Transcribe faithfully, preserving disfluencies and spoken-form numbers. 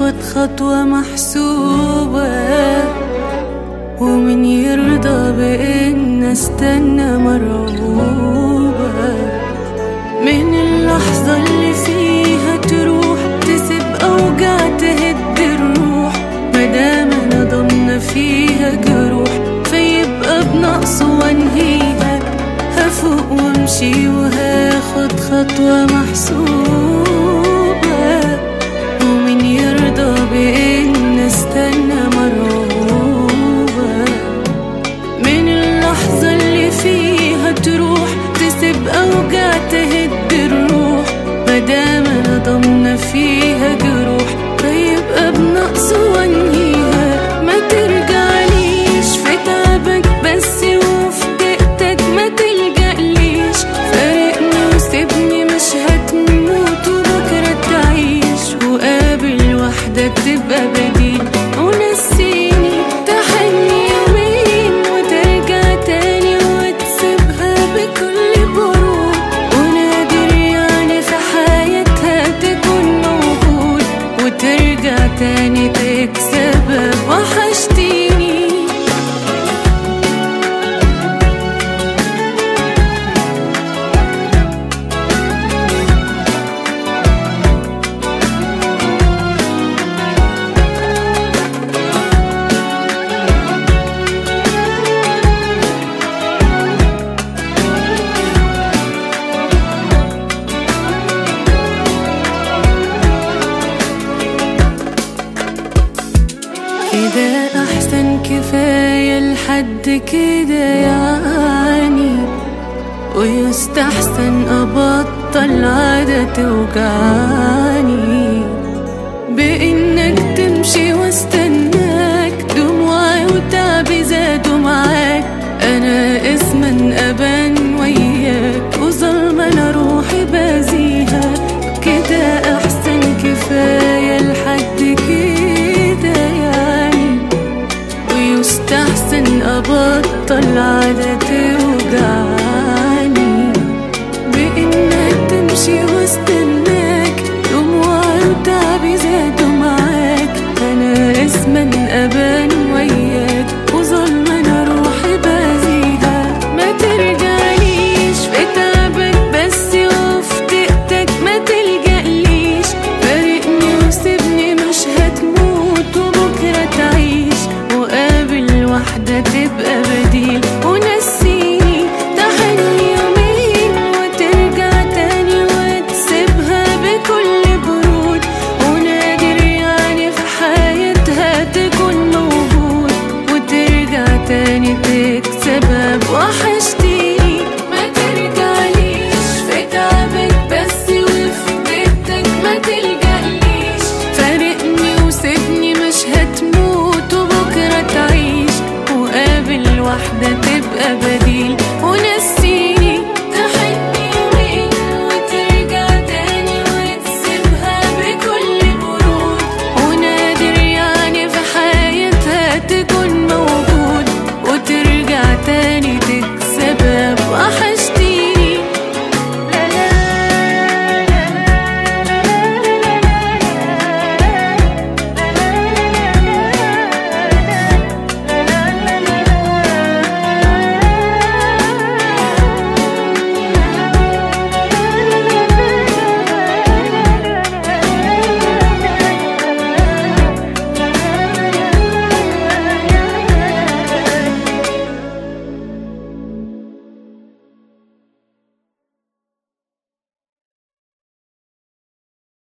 هاخد خطوة محسوبة، ومن يرضى بإن استنى مرعوبة من اللحظة اللي فيها تروح تسيب أوجع تهد الروح، مدام أنا ضامنة فيها جروح فيبقى بنقص وانهيها. هفوق وامشي وهاخد خطوة محسوبة، ومن يرضى بإن استنى مرعوبة من اللحظة اللي فيها تروح تسيب أوجع تهد الروح، مدام أنا ضامنة فيها جروح فيبقى بنقص وانهيها. ما ترجعليش في تعبك بس وفي دقتك، ما تلجأليش فارقني وسيبني مش هتموت وبكرة تعيش، وقابل وحدك تبقى بديل ونسيني تحني يومين وترجع تاني وتسيبها بكل برود، ونادر يعني في حياتها تكون موجود وترجع تاني تكسبها. وحشتيني كده أحسن، كفاية لحد كده يعني، ويستحسن أبطل عادة توجعني بإنك تمشي واستناك دموعي وتعبي زادوا معاك. أنا اسما أبان وياك وظلمة أنا روحي بازيها، كده أحسن كفاية لحد كده يعني، ويستحسن أبطل عادة توجعني بإنك تمشي واستناك دموعي وتعبي زادوا معاك. أنا اسما أبان وياك وظلمة أنا روحي بازيها. ما ترجعليش في تعبك بس وفي دقتك، ما تلجأليش فارقني وسيبني مش هتموت وبكرة تعيش، وقابل واحدة تبقى بديل ونسيني تحني يومين وترجع تاني وتسيبها بكل برود، ونادر يعني في حياتها تكون موجود وترجع تاني تكسبها. وحشتيني ما ترجعليش في تعبك بس وفي بيتك، ما تلجأليش فارقني وسيبني مش هتموت وبكرة تعيش، وقابل واحدة تبقى بديل ونسي